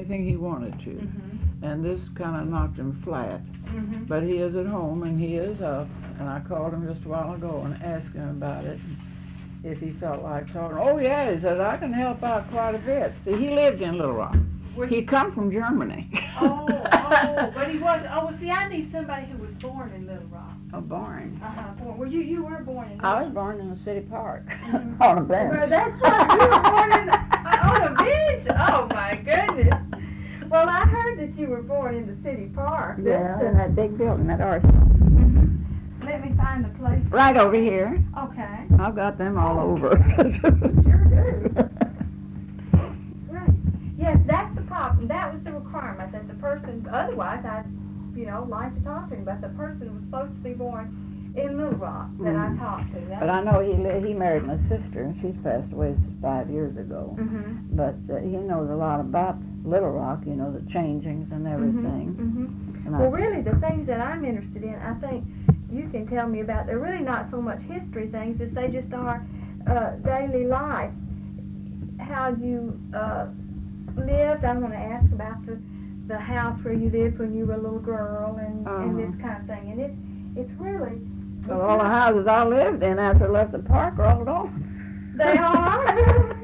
anything he wanted to. Mm-hmm. And this kind of knocked him flat. Mm-hmm. But he is at home, and he is up. And I called him just a while ago and asked him about it, if he felt like talking. Oh, yeah, he said, I can help out quite a bit. See, he lived in Little Rock. He come from Germany. But he was, well, see, I need somebody who was born in Little Rock. Oh, born. Born. Well, you were born in Little I Rock. was born in the city park, Mhm. on a bench. Well, that's right, you were born on a bench? Oh, my goodness. Well, I heard that you were born in the city park. Yeah, in that big building at Arsenal. Mm-hmm. Let me find the place. Right over here. Okay. I've got them all over. Sure do. Right. Yes, that's the problem. That was the requirement, that the person, otherwise I'd, like to talk to him, but the person was supposed to be born in Little Rock that I talked to. But I know he married my sister, and she's passed away 5 years ago. Mm-hmm. But he knows a lot about Little Rock, the changings and everything. Mm-hmm. And Well, really, the things that I'm interested in, I think you can tell me about. They're really not so much history things as they just are daily life. How you lived. I want to ask about the house where you lived when you were a little girl and this kind of thing. And it's really. Well, all the houses I lived in after I left the park are all gone. They are.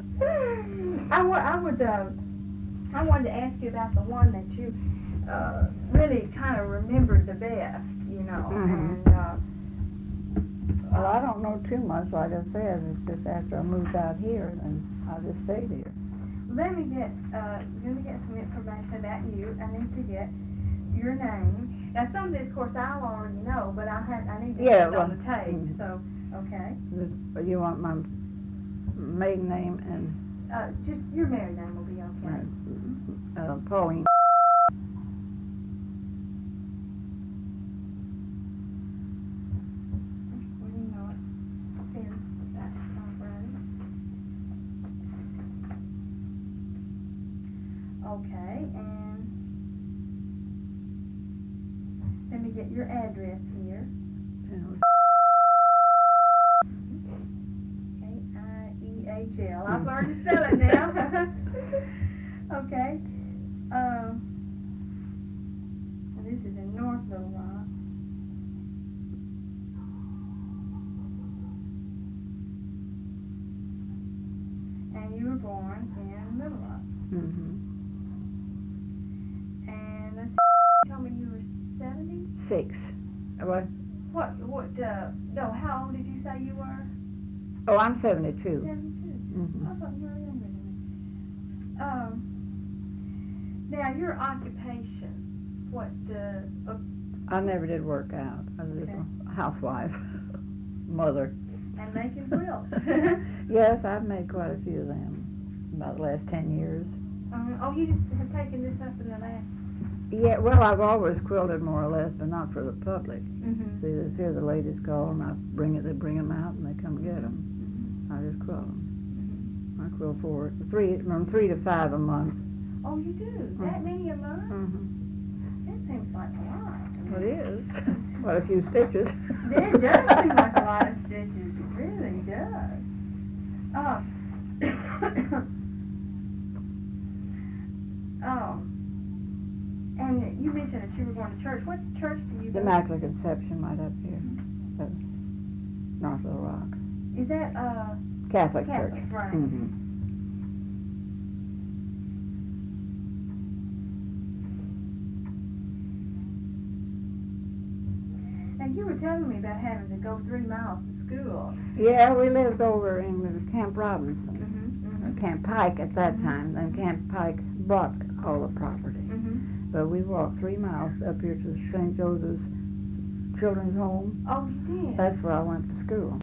I wanted to ask you about the one that you really kind of remembered the best, Mhm. and Well, I don't know too much, like I said. It's just after I moved out here, and I just stayed here. let me get some information about you. I need to get your name. Now, some of this, of course, I'll already know, but I need to get it on the tape. So, okay. You want my maiden name and Just your married name will be okay. Pauline. Well, you know it. Here, that's alright. Okay, and let me get your address here. K-I-E-H-L. I've learned to spell it now. Okay. This is in North Little Rock. And you were born in Little Rock. Mm-hmm. And let's tell me you were 70? 6. What? No, how old did you say you were? Oh, I'm 72. 72. Mm-hmm. I thought you were younger than me. Now, your occupation, what, I never did work out. I was just a housewife, mother. and making quilts. Yes, I've made quite a few of them about the last 10 years. You just have taken this up in the last. Yeah, well, I've always quilted more or less, but not for the public. Mm-hmm. See, this here, the ladies call and they bring them out and they come get them. Mm-hmm. I just quilt them. Mm-hmm. I quilt from 3 to 5 a month. Oh, you do? That many a month? Mm-hmm. That seems like a lot. Well, it is. Well, a few stitches. It does seem like a lot of stitches. It really does. And you mentioned that you were going to church. What church do you The go to? Immaculate Conception right up here. North Little Rock. Is that Catholic Catholic, Church. right. Mm-hmm. And you were telling me about having to go 3 miles to school. Yeah, we lived over in Camp Robinson. Mm-hmm. Camp Pike at that time. Then Camp Pike bought all the property. Mm-hmm. But we walked 3 miles up here to St. Joseph's Children's Home. Oh, you did? That's where I went to school.